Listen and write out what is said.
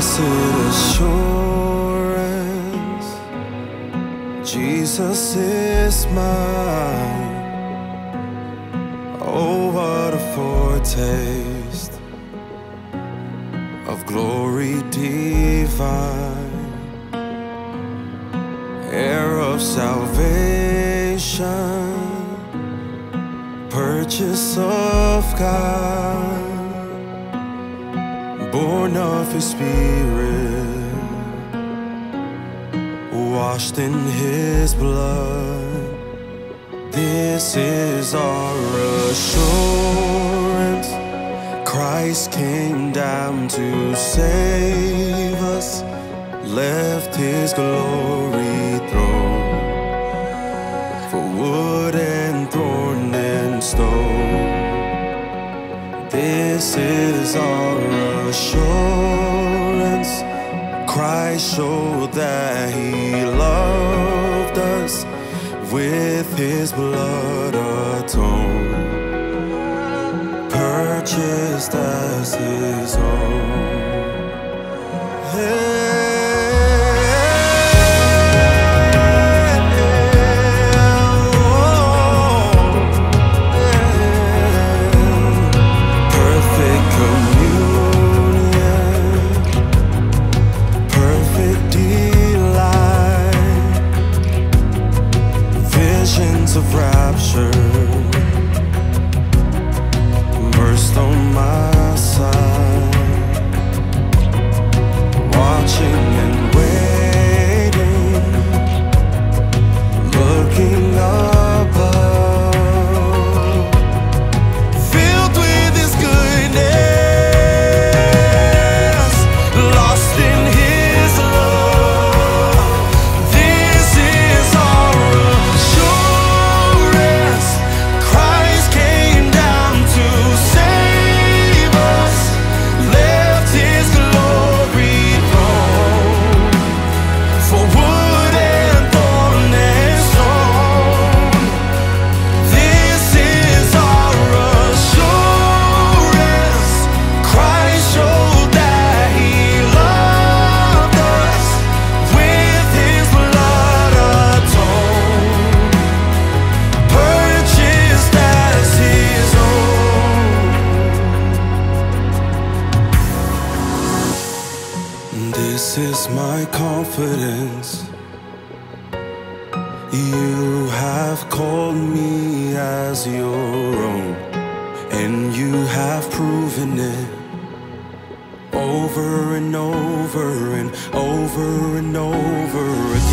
Blessed assurance, Jesus is mine. Oh, what a foretaste of glory divine, heir of salvation, purchase of God, born of His Spirit, washed in His blood. This is our assurance. Christ came down to save us, left His glory throne for wood and thorn and stone. This is our assurance. Christ showed that He loved us, with His blood atoned, purchased as His own. Perfect communion, perfect delight, visions of rapture burst on my side, watching and waiting, looking above, filled with His goodness, lost in His love. This is our assurance. Christ came down to save us, left His glory throne for wood and thorn and stone. This is our assurance. Christ showed that He loved us, with His blood atoned, purchased as His own. This is my confidence. You have called me as your own, and you have proven it over and over and over and over again.